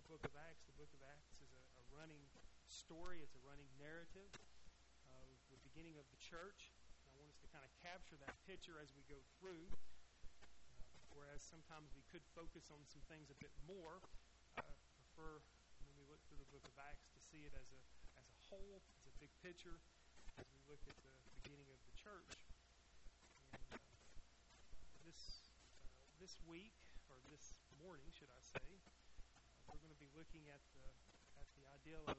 book of Acts. The book of Acts is a running story. It's a running narrative of the beginning of the church. And I want us to kind of capture that picture as we go through. Whereas sometimes we could focus on some things a bit more. I prefer when we look through the book of Acts to see it as a whole, as a big picture, as we look at the beginning of the church. And this week, or this morning, should I say, we're going to be looking at the idea of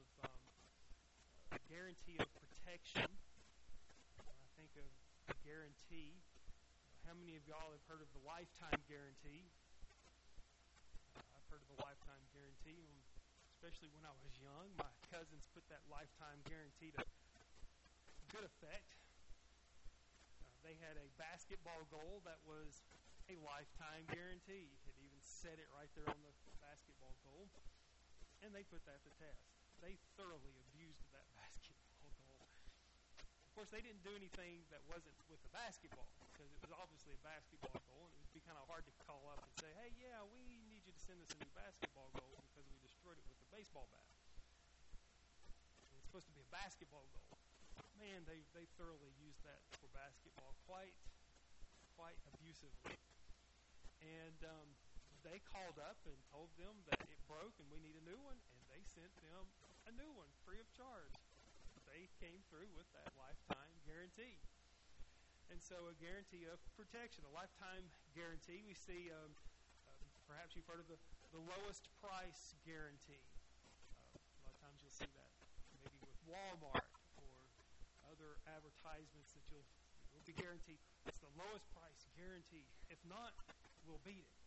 a guarantee of protection. When I think of a guarantee, how many of y'all have heard of the lifetime guarantee? I've heard of the lifetime guarantee, especially when I was young. My cousins put that lifetime guarantee to good effect. They had a basketball goal that was a lifetime guarantee. It even said it right there on the basketball goal. And they put that to test. They thoroughly abused that basketball goal. Of course, they didn't do anything that wasn't with the basketball, because it was obviously a basketball goal, and it would be kind of hard to call up and say, hey, yeah, we need you to send us a new basketball goal because we destroyed it with a baseball bat. And it's supposed to be a basketball goal. Man, they thoroughly used that for basketball quite abusively. And they called up and told them that it broke and we need a new one, and they sent them a new one free of charge. They came through with that lifetime guarantee. And so a guarantee of protection, a lifetime guarantee. We see, perhaps you've heard of the lowest price guarantee. A lot of times you'll see that maybe with Walmart or other advertisements that you'll be guaranteed. It's the lowest price guarantee. If not, we'll beat it.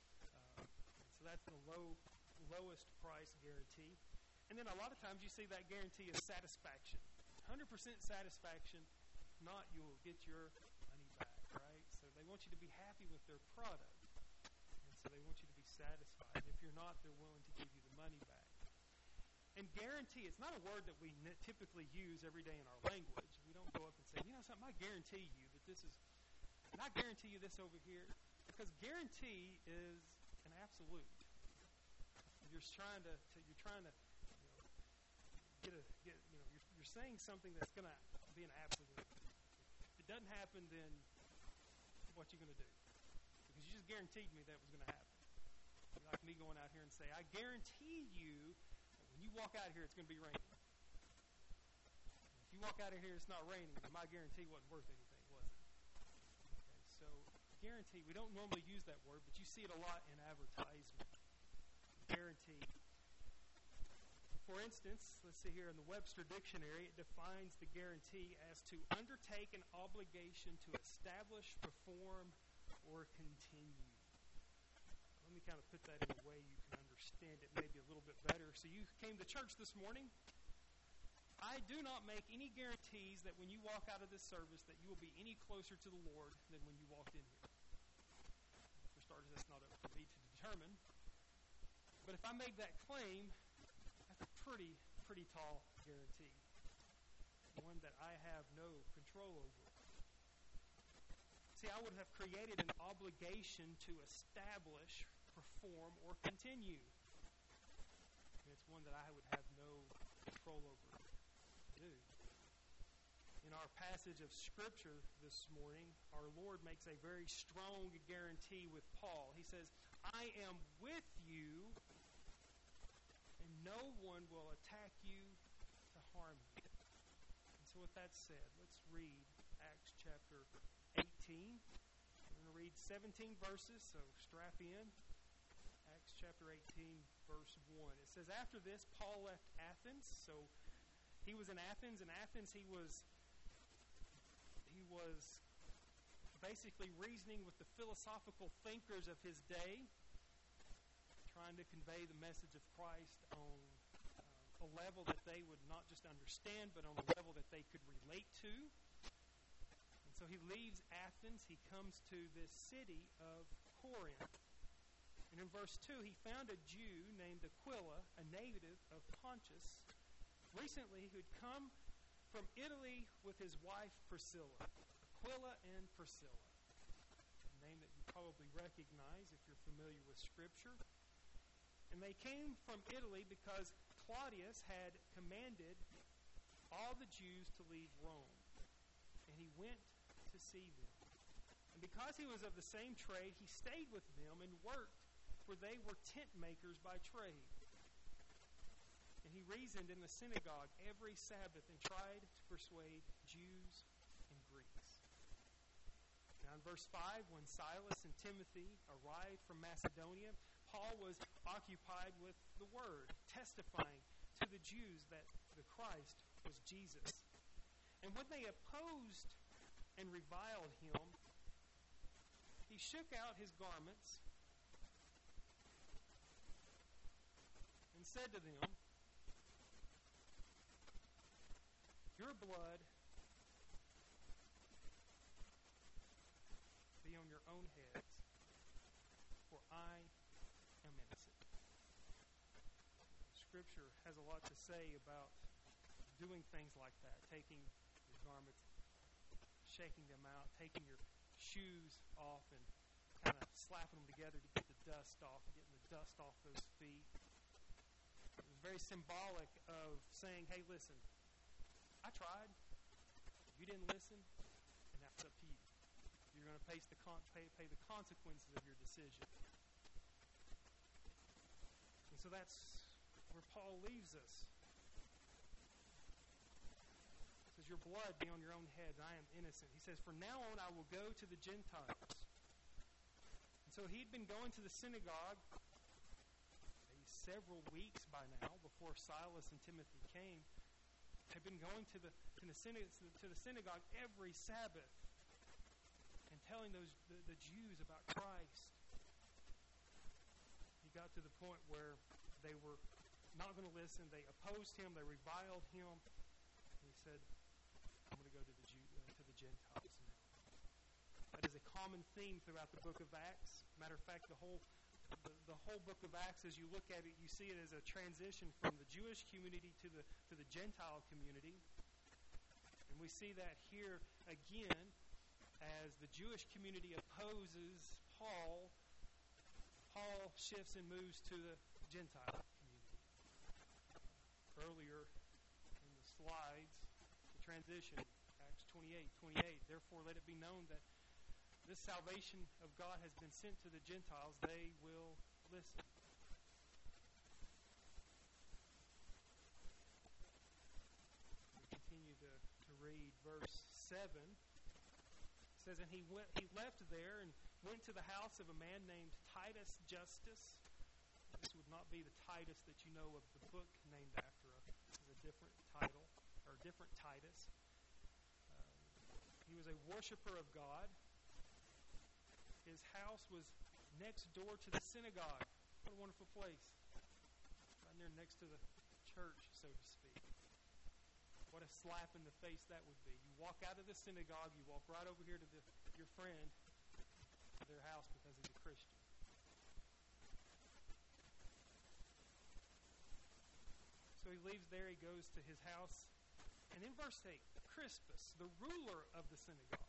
So that's the lowest price guarantee. And then a lot of times you see that guarantee is satisfaction. 100% satisfaction. If not, you will get your money back, right? So they want you to be happy with their product. And so they want you to be satisfied. If you're not, they're willing to give you the money back. And guarantee, it's not a word that we typically use every day in our language. We don't go up and say, you know something, I guarantee you that this is, and I guarantee you this over here. Because guarantee is an absolute. You're trying to you're saying something that's going to be an absolute. If it doesn't happen, then what you going to do? Because you just guaranteed me that it was going to happen. It'd be like me going out here and say, I guarantee you that when you walk out here, it's going to be raining. If you walk out of here, it's not raining, then my guarantee wasn't worth anything, was it? Okay, so guarantee, we don't normally use that word, but you see it a lot in advertisement. Guarantee. For instance, let's see here in the Webster Dictionary, it defines the guarantee as to undertake an obligation to establish, perform, or continue. Let me kind of put that in a way you can understand it maybe a little bit better. So you came to church this morning. I do not make any guarantees that when you walk out of this service that you will be any closer to the Lord than when you walked in here. For starters, that's not up to me to determine. But if I make that claim, that's a pretty tall guarantee. One that I have no control over. See, I would have created an obligation to establish, perform, or continue. And it's one that I would have no control over to do. In our passage of Scripture this morning, our Lord makes a very strong guarantee with Paul. He says, I am with you, and no one will attack you to harm you. And so with that said, let's read Acts chapter 18. We're going to read 17 verses, so strap in. Acts chapter 18, verse 1. It says, after this, Paul left Athens. So he was in Athens. In Athens, he was basically reasoning with the philosophical thinkers of his day, trying to convey the message of Christ on a level that they would not just understand, but on a level that they could relate to. And so he leaves Athens. He comes to this city of Corinth. And in verse 2, he found a Jew named Aquila, a native of Pontus, recently who'd come from Italy with his wife Priscilla. Aquila and Priscilla. A name that you probably recognize if you're familiar with Scripture. And they came from Italy because Claudius had commanded all the Jews to leave Rome. And he went to see them. And because he was of the same trade, he stayed with them and worked, for they were tent makers by trade. And he reasoned in the synagogue every Sabbath and tried to persuade Jews and Greeks. Now in verse 5, when Silas and Timothy arrived from Macedonia, Paul was occupied with the word, testifying to the Jews that the Christ was Jesus. And when they opposed and reviled him, he shook out his garments and said to them, "Your blood be on your own heads, for I am innocent." Scripture has a lot to say about doing things like that, taking your garments, shaking them out, taking your shoes off and kind of slapping them together to get the dust off, getting the dust off those feet. It was very symbolic of saying, hey, listen, I tried. You didn't listen, and that's up to you. You're going to pay the consequences of your decision. And so that's where Paul leaves us. He says, your blood be on your own heads. I am innocent. He says, from now on I will go to the Gentiles. And so he'd been going to the synagogue several weeks by now before Silas and Timothy came. Had been going to the synagogue every Sabbath and telling the Jews about Christ. He got to the point where they were not going to listen. They opposed him. They reviled him. He said, I'm going to go to the Gentiles now. That is a common theme throughout the book of Acts. Matter of fact, the whole book of Acts, as you look at it, you see it as a transition from the Jewish community to the Gentile community. And we see that here again as the Jewish community opposes Paul. Paul shifts and moves to the Gentile community. Earlier in the slides, the transition, Acts 28:28. Therefore, let it be known that this salvation of God has been sent to the Gentiles. They will listen. We continue to read verse 7. It says, and he left there and went to the house of a man named Titus Justus. This would not be the Titus that you know of the book named after a different title, or a different Titus. He was a worshiper of God. His house was next door to the synagogue. What a wonderful place. Right there next to the church, so to speak. What a slap in the face that would be. You walk out of the synagogue, you walk right over here to your friend, to their house because he's a Christian. So he leaves there, he goes to his house. And in verse 8, Crispus, the ruler of the synagogue,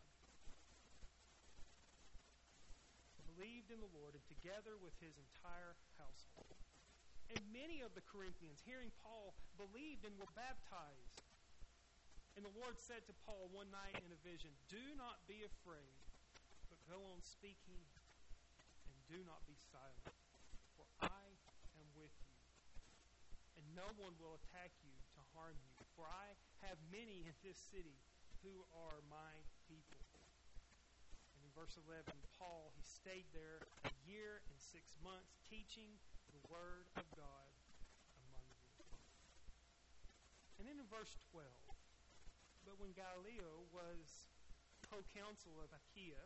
believed in the Lord, and together with his entire household. And many of the Corinthians, hearing Paul, believed and were baptized. And the Lord said to Paul one night in a vision, do not be afraid, but go on speaking, and do not be silent, for I am with you. And no one will attack you to harm you, for I have many in this city who are my people. Verse 11, Paul, he stayed there a year and 6 months teaching the word of God among them. And then in verse 12, but when Gallio was proconsul of Achaia,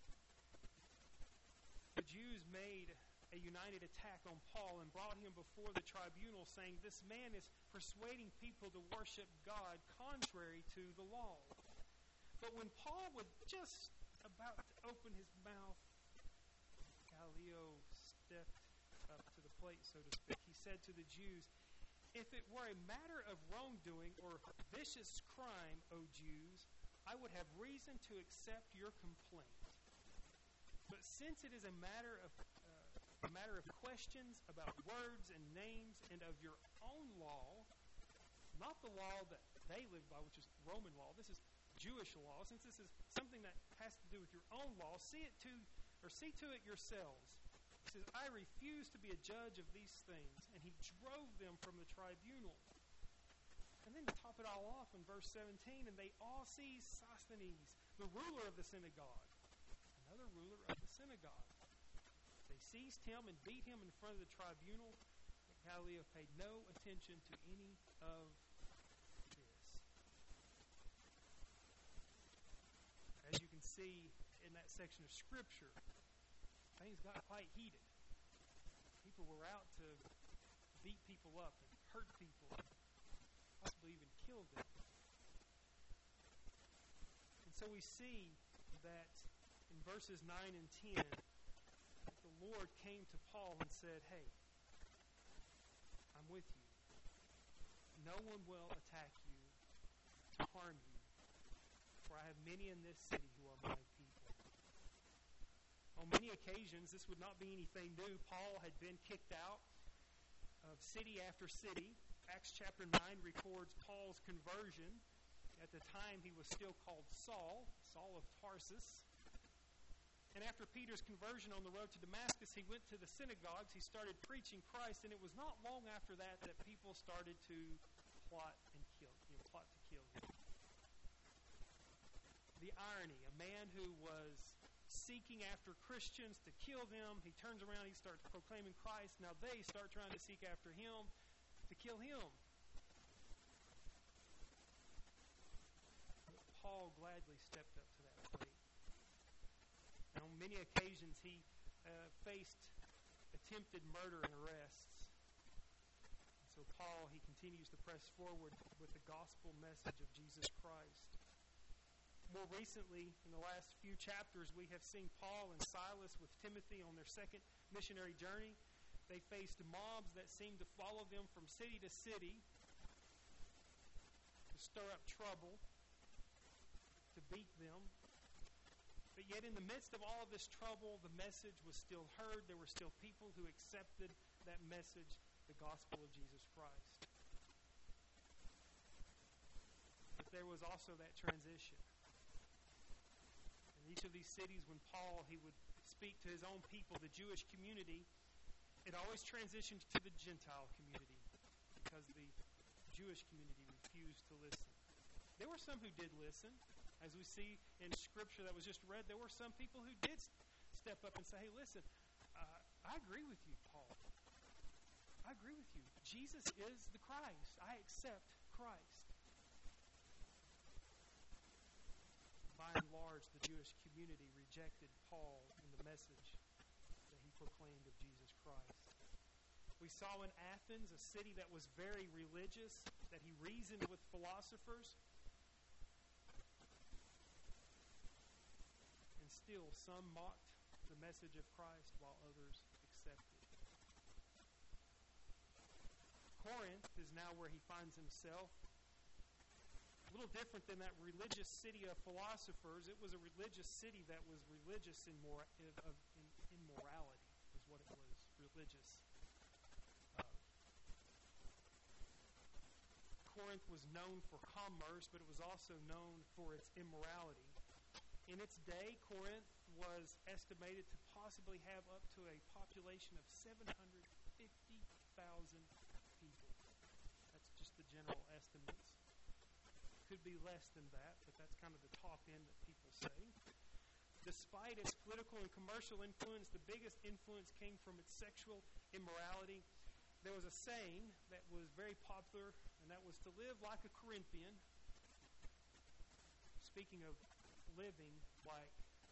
the Jews made a united attack on Paul and brought him before the tribunal, saying, this man is persuading people to worship God contrary to the law. But when Paul was just about to open his mouth, Gallio stepped up to the plate, so to speak. He said to the Jews, if it were a matter of wrongdoing or vicious crime, O Jews, I would have reason to accept your complaint. But since it is a matter of questions about words and names and of your own law, not the law that they live by, which is Roman law. This is Jewish law. Since this is something that has to do with your own law, see to it yourselves. He says, I refuse to be a judge of these things. And he drove them from the tribunal. And then to top it all off in verse 17, and they all seized Sosthenes, the ruler of the synagogue, another ruler of the synagogue. They seized him and beat him in front of the tribunal, but Gallio paid no attention to any of this. As you can see in that section of Scripture, things got quite heated. People were out to beat people up and hurt people, and possibly even kill them. And so we see that in verses 9 and 10, the Lord came to Paul and said, hey, I'm with you. No one will attack you to harm you, for I have many in this city who are my people. On many occasions, this would not be anything new. Paul had been kicked out of city after city. Acts chapter 9 records Paul's conversion. At the time, he was still called Saul of Tarsus. And after Peter's conversion on the road to Damascus, he went to the synagogues. He started preaching Christ, and it was not long after that that people started to plot to kill him. The irony, a man who was seeking after Christians to kill them, he turns around, he starts proclaiming Christ. Now they start trying to seek after him to kill him. But Paul gladly stepped up to that plate. And on many occasions he faced attempted murder and arrests. And so Paul, he continues to press forward with the gospel message of Jesus Christ. More recently, in the last few chapters, we have seen Paul and Silas with Timothy on their second missionary journey. They faced mobs that seemed to follow them from city to city, to stir up trouble, to beat them. But yet in the midst of all of this trouble, the message was still heard. There were still people who accepted that message, the gospel of Jesus Christ. But there was also that transition. In each of these cities, when Paul, he would speak to his own people, the Jewish community, it always transitioned to the Gentile community because the Jewish community refused to listen. There were some who did listen. As we see in Scripture that was just read, there were some people who did step up and say, hey, listen, I agree with you, Paul. I agree with you. Jesus is the Christ. I accept Christ. By and large, the Jewish community rejected Paul and the message that he proclaimed of Jesus Christ. We saw in Athens, a city that was very religious, that he reasoned with philosophers. And still, some mocked the message of Christ while others accepted. Corinth is now where he finds himself. A little different than that religious city of philosophers. It was a religious city that was religious in morality, is what it was, religious. Corinth was known for commerce, but it was also known for its immorality. In its day, Corinth was estimated to possibly have up to a population of 750,000 people. That's just the general estimates. Could be less than that, but that's kind of the top end that people say. Despite its political and commercial influence, the biggest influence came from its sexual immorality. There was a saying that was very popular, and that was to live like a Corinthian. Speaking of living like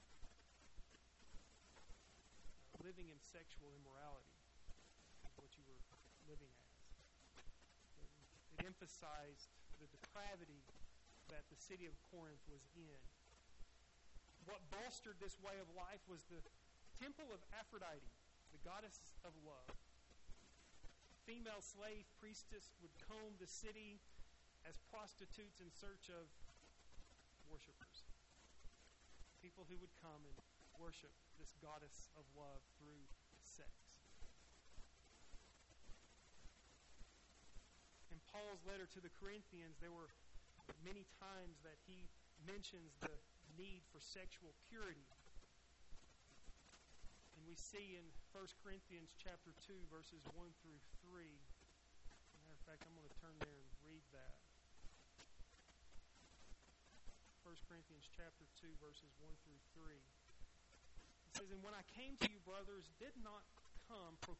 living in sexual immorality is what you were living as. It emphasized the depravity that the city of Corinth was in. What bolstered this way of life was the temple of Aphrodite, the goddess of love. Female slave priestess would comb the city as prostitutes in search of worshipers. People who would come and worship this goddess of love through sex. In Paul's letter to the Corinthians, there were many times that he mentions the need for sexual purity. And we see in 1 Corinthians chapter 2, verses 1 through 3. Matter of fact, I'm going to turn there and read that. 1 Corinthians chapter 2, verses 1 through 3. It says, "And when I came to you, brothers, did I not come to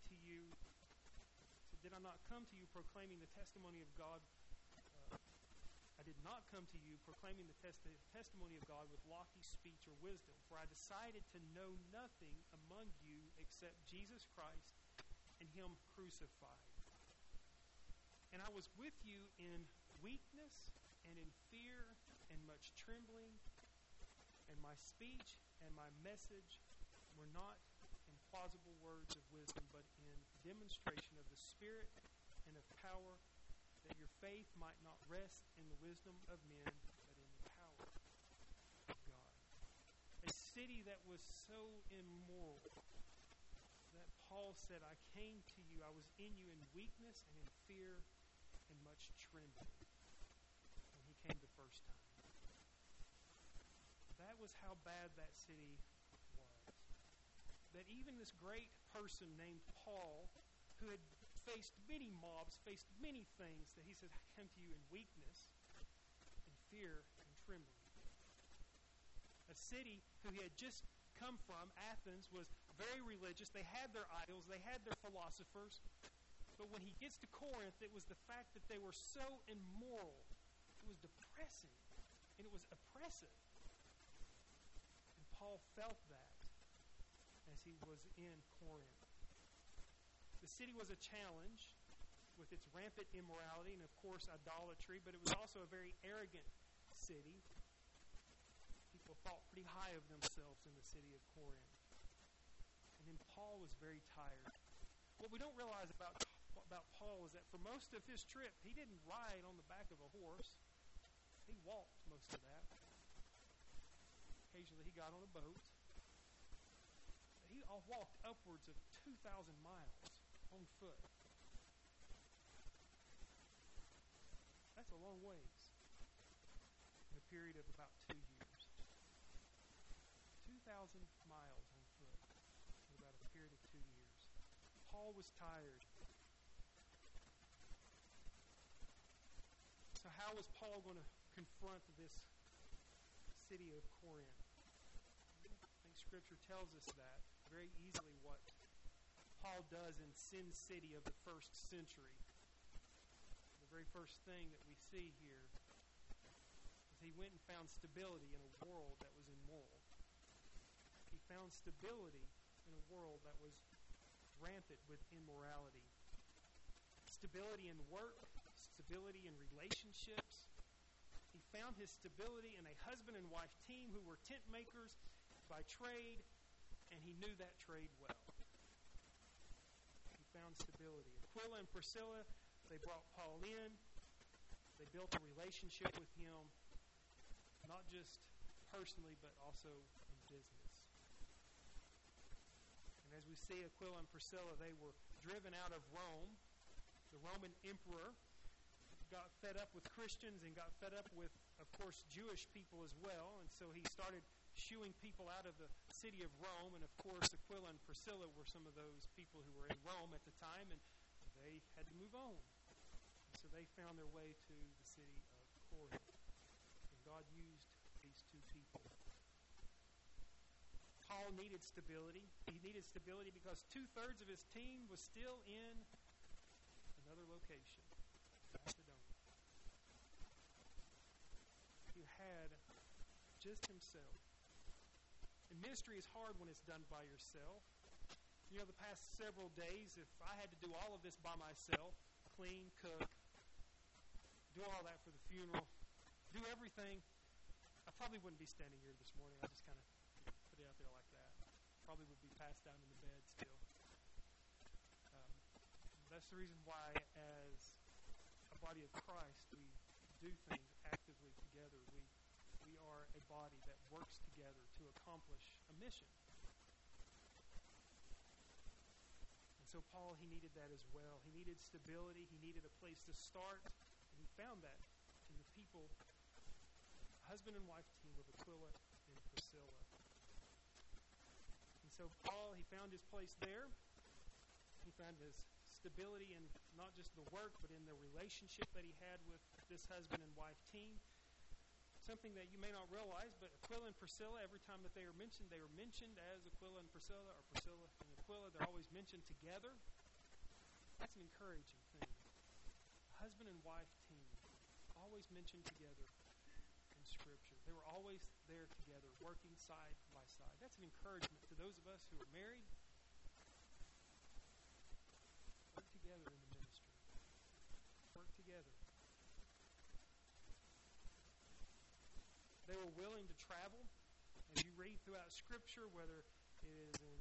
you proclaiming the testimony of God? I did not come to you proclaiming the testimony of God with lofty speech or wisdom, for I decided to know nothing among you except Jesus Christ and Him crucified. And I was with you in weakness and in fear and much trembling, and my speech and my message were not in plausible words of wisdom, but in demonstration of the Spirit and of power, that your faith might not rest in the wisdom of men, but in the power of God." A city that was so immoral that Paul said, "I came to you, I was in you in weakness and in fear and much trembling," when he came the first time. That was how bad that city was. That even this great person named Paul, who had faced many mobs, faced many things, that he said, "I come to you in weakness, in fear, and trembling." A city who he had just come from, Athens, was very religious. They had their idols, they had their philosophers. But when he gets to Corinth, it was the fact that they were so immoral. It was depressing, and it was oppressive. And Paul felt that as he was in Corinth. The city was a challenge with its rampant immorality and, of course, idolatry, but it was also a very arrogant city. People thought pretty high of themselves in the city of Corinth. And then Paul was very tired. What we don't realize about Paul is that for most of his trip, he didn't ride on the back of a horse. He walked most of that. Occasionally he got on a boat. He walked upwards of 2,000 miles on foot. That's a long ways in a period of about 2 years. 2,000 miles on foot in about a period of 2 years. Paul was tired. So how was Paul going to confront this city of Corinth? I think Scripture tells us that very easily what Paul does in Sin City of the first century. The very first thing that we see here is he went and found stability in a world that was immoral. He found stability in a world that was rampant with immorality. Stability in work, stability in relationships. He found his stability in a husband and wife team who were tent makers by trade, and he knew that trade well. He found stability. Aquila and Priscilla, they brought Paul in. They built a relationship with him, not just personally, but also in business. And as we see Aquila and Priscilla, they were driven out of Rome. The Roman emperor got fed up with Christians and got fed up with, of course, Jewish people as well. And so he started shooing people out of the city of Rome. And, of course, Aquila and Priscilla were some of those people who were in Rome at the time, and they had to move on. And so they found their way to the city of Corinth. And God used these two people. Paul needed stability. He needed stability because 2/3 of his team was still in another location, Macedonia. He had just himself. And ministry is hard when it's done by yourself. You know, the past several days, if I had to do all of this by myself, clean, cook, do all that for the funeral, do everything, I probably wouldn't be standing here this morning. I just kind of put it out there like that. Probably would be passed down in the bed still. That's the reason why, as a body of Christ, we do things actively together. We are are a body that works together to accomplish a mission. And so Paul, he needed that as well. He needed stability. He needed a place to start. And he found that in the people, husband and wife team of Aquila and Priscilla. And so Paul, he found his place there. He found his stability in not just the work, but in the relationship that he had with this husband and wife team. Something that you may not realize, but Aquila and Priscilla, every time that they are mentioned as Aquila and Priscilla, or Priscilla and Aquila. They're always mentioned together. That's an encouraging thing. Husband and wife team, always mentioned together in Scripture. They were always there together, working side by side. That's an encouragement to those of us who are married. Work together in the ministry. Work together. They were willing to travel. As you read throughout Scripture, whether it is in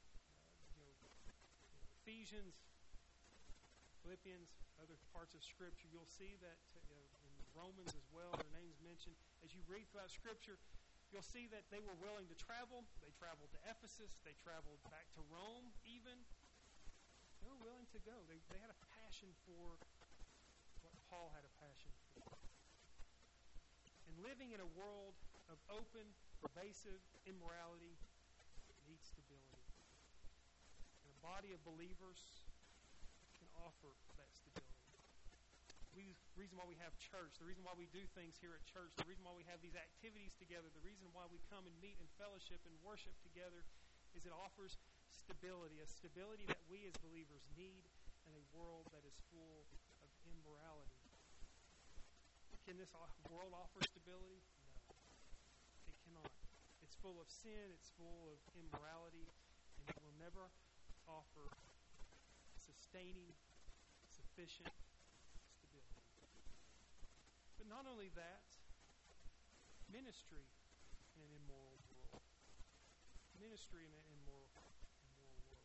Ephesians, Philippians, other parts of Scripture, you'll see that in Romans as well, their names mentioned. As you read throughout Scripture, you'll see that they were willing to travel. They traveled to Ephesus. They traveled back to Rome even. They were willing to go. They had a passion for what Paul had a passion for. And living in a world of open, pervasive immorality needs stability. And a body of believers can offer that stability. The reason why we have church, the reason why we do things here at church, the reason why we have these activities together, the reason why we come and meet and fellowship and worship together is it offers stability, a stability that we as believers need in a world that is full of immorality. Can this world offer stability? No, it cannot. It's full of sin, it's full of immorality, and it will never offer sustaining, sufficient stability. But not only that, ministry in an immoral world. Ministry in an immoral world.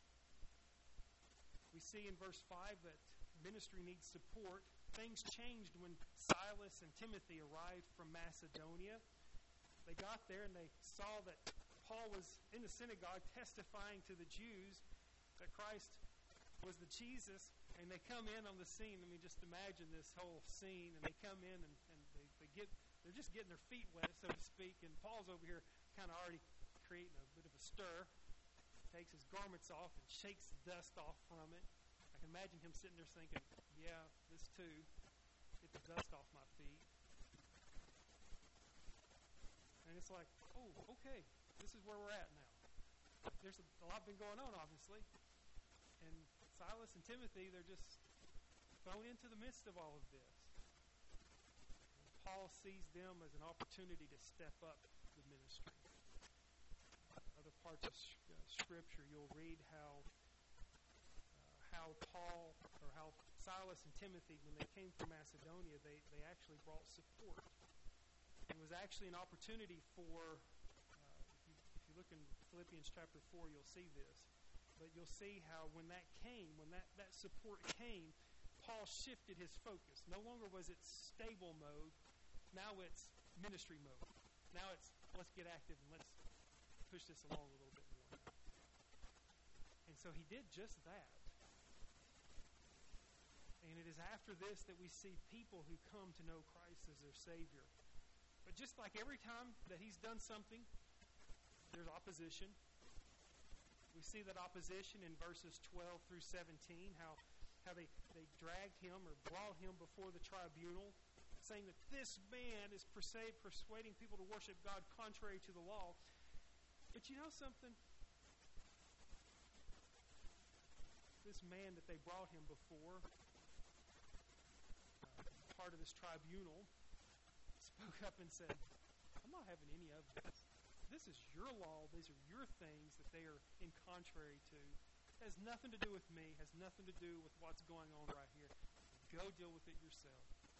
We see in verse 5 that ministry needs support. Things changed when Silas and Timothy arrived from Macedonia. They got there and they saw that Paul was in the synagogue testifying to the Jews that Christ was the Jesus, and they come in on the scene. I mean, just imagine this whole scene, and they come in and they're just getting their feet wet, so to speak, and Paul's over here kind of already creating a bit of a stir, takes his garments off and shakes the dust off from it. I can imagine him sitting there thinking, yeah, this too, get the dust off my feet. And it's like, oh, okay, this is where we're at now. There's a lot been going on, obviously. And Silas and Timothy, they're just thrown into the midst of all of this. And Paul sees them as an opportunity to step up the ministry. Other parts of Scripture, you'll read how Paul, or how Silas and Timothy, when they came from Macedonia, they actually brought support. It was actually an opportunity for, if you look in Philippians chapter 4, you'll see this. But you'll see how when that came, when that support came, Paul shifted his focus. No longer was it stable mode. Now it's ministry mode. Now it's let's get active and let's push this along a little bit more. And so he did just that. And it is after this that we see people who come to know Christ as their Savior. But just like every time that he's done something, there's opposition. We see that opposition in verses 12 through 17, how they dragged him or brought him before the tribunal, saying that this man is persuading people to worship God contrary to the law. But you know something? This man that they brought him before, part of this tribunal, spoke up and said, I'm not having any of this. This is your law. These are your things that they are in contrary to. It has nothing to do with me. It has nothing to do with what's going on right here. Go deal with it yourself.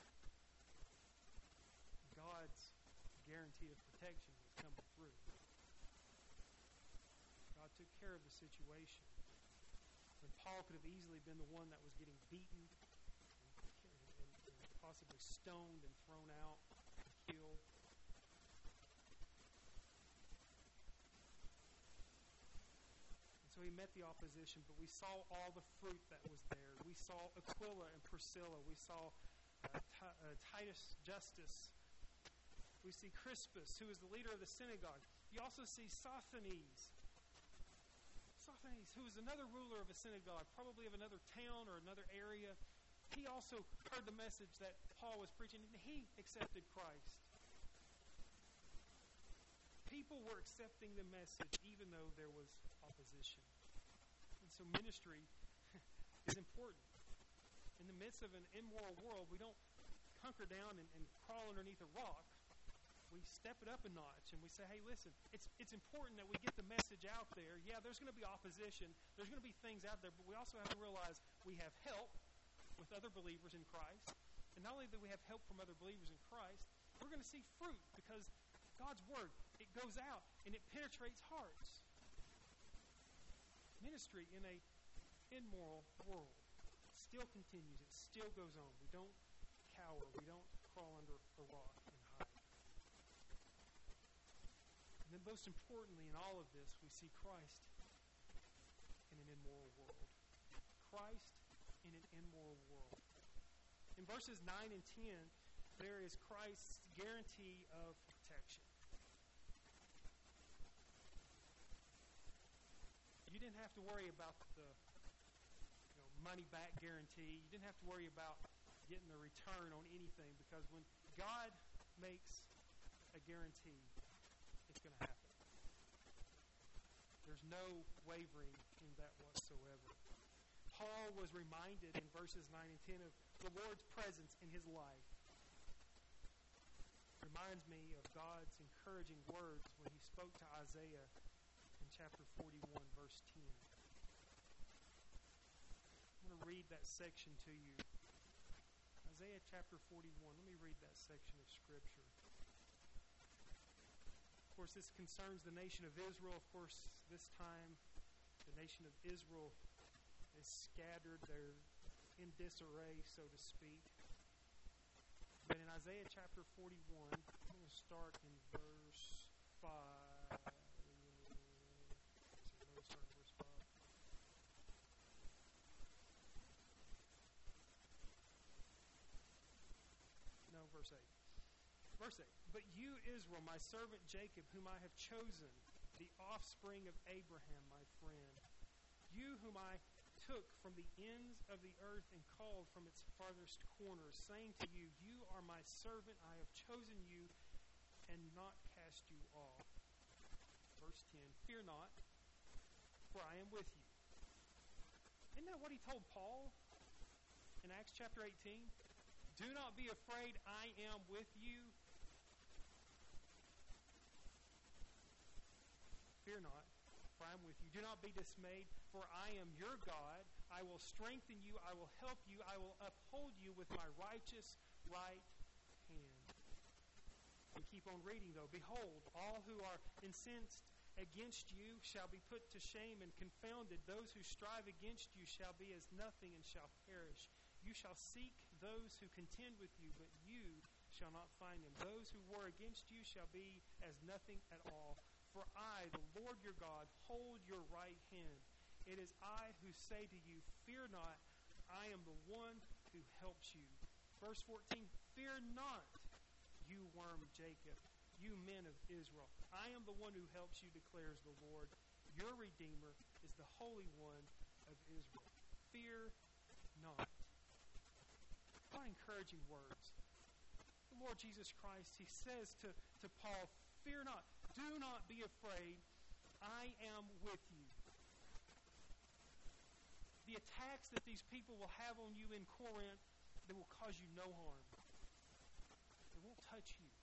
God's guarantee of protection was coming through. God took care of the situation. When Paul could have easily been the one that was getting beaten and possibly stoned and thrown out and killed, we met the opposition, but we saw all the fruit that was there. We saw Aquila and Priscilla. We saw Titus Justus. We see Crispus, who is the leader of the synagogue. You also see Sosthenes, who is another ruler of a synagogue, probably of another town or another area. He also heard the message that Paul was preaching, and he accepted Christ. People were accepting the message even though there was opposition. And so ministry is important. In the midst of an immoral world, we don't hunker down and crawl underneath a rock. We step it up a notch and we say, hey, listen, it's important that we get the message out there. Yeah, there's going to be opposition. There's going to be things out there, but we also have to realize we have help with other believers in Christ. And not only do we have help from other believers in Christ, we're going to see fruit because God's Word, it goes out and it penetrates hearts. Ministry in an immoral world still continues. It still goes on. We don't cower. We don't crawl under a rock and hide. And then most importantly in all of this, we see Christ in an immoral world. Christ in an immoral world. In verses 9 and 10, there is Christ's guarantee of protection. You didn't have to worry about the money-back guarantee. You didn't have to worry about getting a return on anything, because when God makes a guarantee, it's going to happen. There's no wavering in that whatsoever. Paul was reminded in verses 9 and 10 of the Lord's presence in his life. Reminds me of God's encouraging words when he spoke to Isaiah in chapter 41, verse 10. I'm going to read that section to you. Isaiah chapter 41. Let me read that section of Scripture. Of course, this concerns the nation of Israel. Of course, this time, the nation of Israel is scattered. They're in disarray, so to speak. But in Isaiah chapter 41, I'm going to start in verse 5. Verse 8. Verse 8. But you, Israel, my servant Jacob, whom I have chosen, the offspring of Abraham, my friend, you whom I took from the ends of the earth and called from its farthest corners, saying to you, you are my servant, I have chosen you and not cast you off. Verse 10. Fear not, for I am with you. Isn't that what he told Paul in Acts chapter 18? Do not be afraid, I am with you. Fear not, for I am with you. Do not be dismayed, for I am your God. I will strengthen you, I will help you, I will uphold you with my righteous right hand. We keep on reading though. Behold, all who are incensed against you shall be put to shame and confounded. Those who strive against you shall be as nothing and shall perish. You shall seek those who contend with you, but you shall not find them. Those who war against you shall be as nothing at all. For I, the Lord your God, hold your right hand. It is I who say to you, fear not, I am the one who helps you. Verse 14, fear not, you worm Jacob, you men of Israel. I am the one who helps you, declares the Lord. Your Redeemer is the Holy One of Israel. Fear not. What encouraging words. The Lord Jesus Christ, he says to Paul, fear not, do not be afraid, I am with you. The attacks that these people will have on you in Corinth, they will cause you no harm. They won't touch you.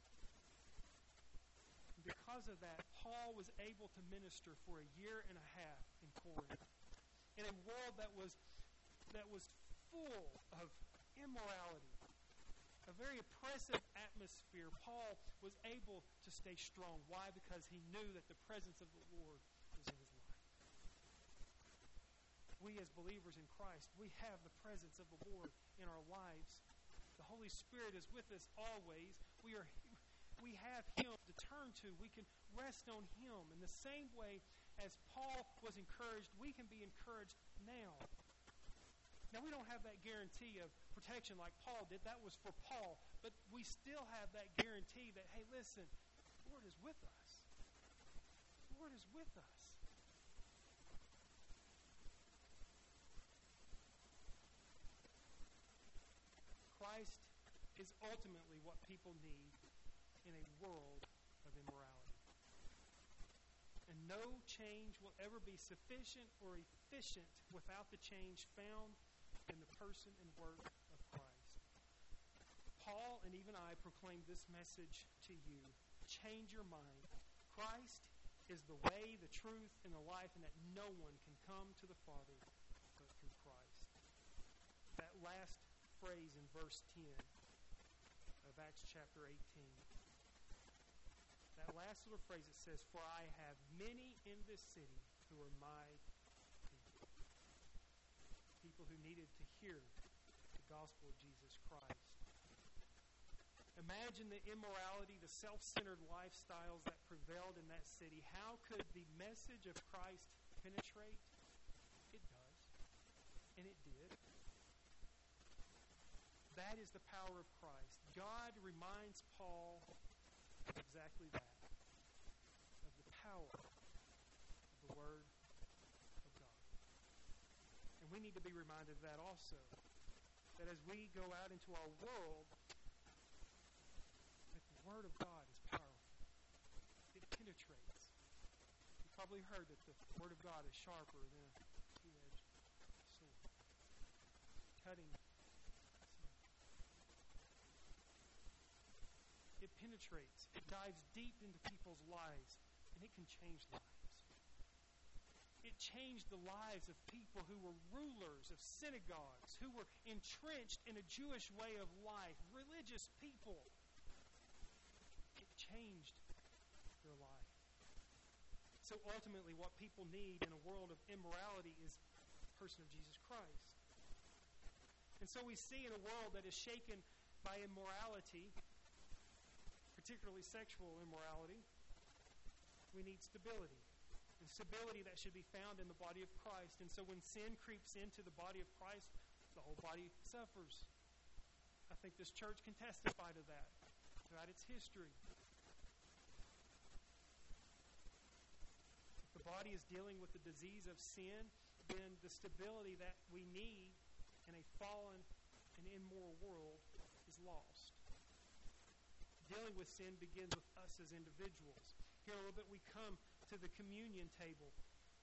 And because of that, Paul was able to minister for a year and a half in Corinth, in a world that was full of immorality, a very oppressive atmosphere. Paul was able to stay strong. Why? Because he knew that the presence of the Lord was in his life. We as believers in Christ, we have the presence of the Lord in our lives. The Holy Spirit is with us always. We have Him to turn to. We can rest on Him. In the same way as Paul was encouraged, we can be encouraged now. Now, we don't have that guarantee of protection like Paul did. That was for Paul. But we still have that guarantee that, hey, listen, the Lord is with us. The Lord is with us. Christ is ultimately what people need in a world of immorality. And no change will ever be sufficient or efficient without the change found in the person and work of Christ. Paul and even I proclaim this message to you. Change your mind. Christ is the way, the truth, and the life, and that no one can come to the Father but through Christ. That last phrase in verse 10 of Acts chapter 18. That last little phrase, it says, "For I have many in this city who are my people." People who needed to hear the gospel of Jesus Christ. Imagine the immorality, the self-centered lifestyles that prevailed in that city. How could the message of Christ penetrate? It does. And it did. That is the power of Christ. God reminds Paul of exactly that. Of the power of the Word of God. And we need to be reminded of that also. That as we go out into our world, that the Word of God is powerful. It penetrates. You've probably heard that the Word of God is sharper than a two-edged sword. Cutting. It penetrates. It dives deep into people's lives, and it can change lives. It changed the lives of people who were rulers of synagogues, who were entrenched in a Jewish way of life, religious people. It changed their life. So ultimately, what people need in a world of immorality is the person of Jesus Christ. And so we see in a world that is shaken by immorality, particularly sexual immorality, we need stability. And stability that should be found in the body of Christ. And so when sin creeps into the body of Christ, the whole body suffers. I think this church can testify to that throughout its history. If the body is dealing with the disease of sin, then the stability that we need in a fallen and immoral world is lost. Dealing with sin begins with us as individuals. Here a little bit, we come to the communion table.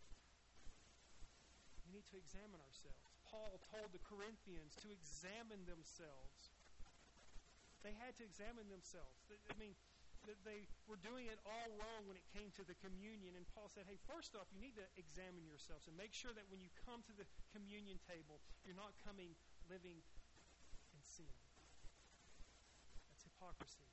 We need to examine ourselves. Paul told the Corinthians to examine themselves. They had to examine themselves. They were doing it all wrong when it came to the communion. And Paul said, hey, first off, you need to examine yourselves and make sure that when you come to the communion table, you're not coming living in sin. That's hypocrisy.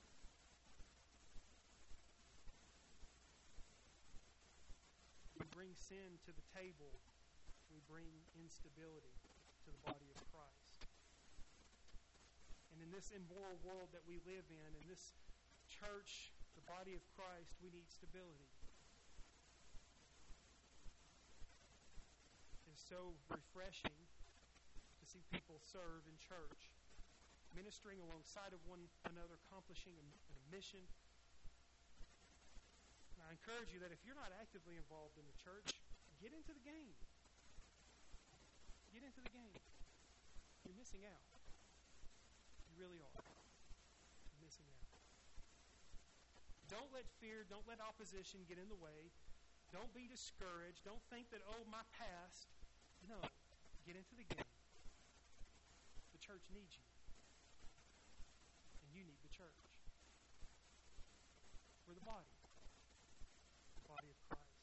We bring sin to the table. We bring instability to the body of Christ. And in this immoral world that we live in this church, the body of Christ, we need stability. It's so refreshing to see people serve in church, ministering alongside of one another, accomplishing a mission. I encourage you that if you're not actively involved in the church, get into the game. Get into the game. You're missing out. You really are. You're missing out. Don't let fear, don't let opposition get in the way. Don't be discouraged. Don't think that, oh, my past. No. Get into the game. The church needs you. And you need the church. We're the body. Body of Christ.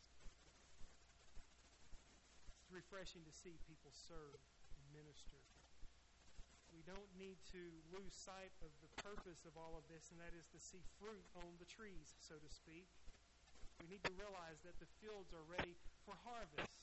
It's refreshing to see people serve and minister. We don't need to lose sight of the purpose of all of this, and that is to see fruit on the trees, so to speak. We need to realize that the fields are ready for harvest.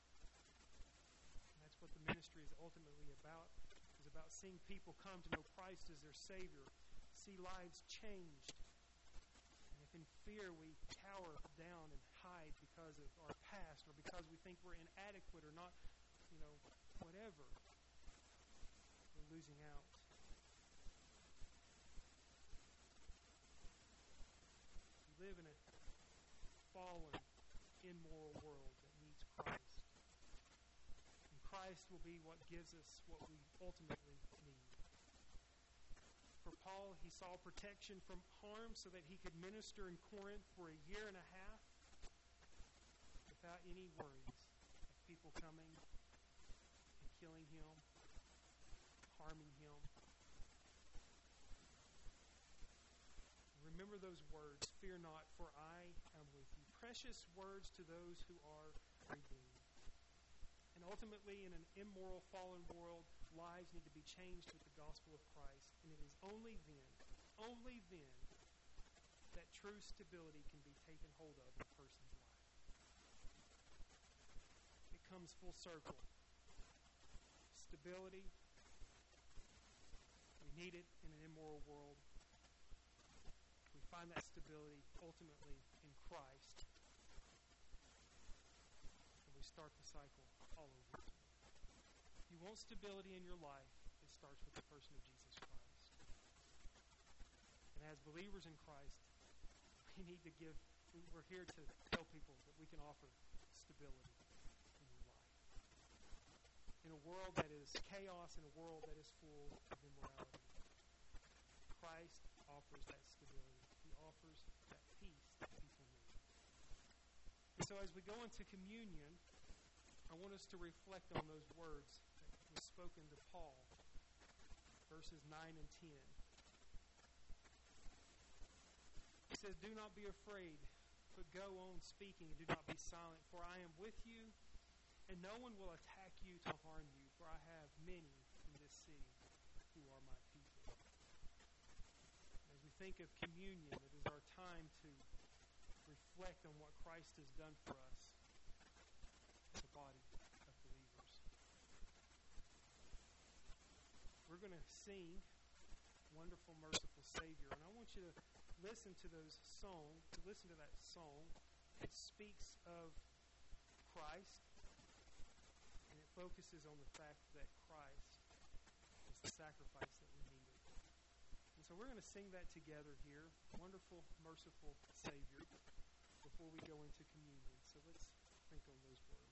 And that's what the ministry is ultimately about. It's about seeing people come to know Christ as their Savior, see lives changed. In fear, we cower down and hide pride because of our past or because we think we're inadequate or not, whatever, we're losing out. We live in a fallen, immoral world that needs Christ. And Christ will be what gives us what we ultimately need. For Paul, he saw protection from harm so that he could minister in Corinth for a year and a half without any worries of people coming and killing him, harming him. Remember those words, "Fear not, for I am with you." Precious words to those who are redeemed. And ultimately, in an immoral, fallen world, lives need to be changed with the gospel of Christ. And it is only then, that true stability can be taken hold of in a person's life. It comes full circle. Stability, we need it in an immoral world. We find that stability ultimately in Christ. And we start the cycle all over again. If you want stability in your life, it starts with the person of Jesus Christ. And as believers in Christ, we're here to tell people that we can offer stability in your life. In a world that is chaos, in a world that is full of immorality, Christ offers that stability. He offers that peace that people need. And so as we go into communion, I want us to reflect on those words that were spoken to Paul, verses 9 and 10. He says, "Do not be afraid, but go on speaking, and do not be silent, for I am with you, and no one will attack you to harm you, for I have many in this city who are my people." As we think of communion, it is our time to reflect on what Christ has done for us as a body of believers. We're going to sing "Wonderful, Merciful Savior," and I want you to listen to that song. It speaks of Christ, and it focuses on the fact that Christ was the sacrifice that we needed. And so we're going to sing that together here, "Wonderful, Merciful Savior," before we go into communion. So let's think on those words.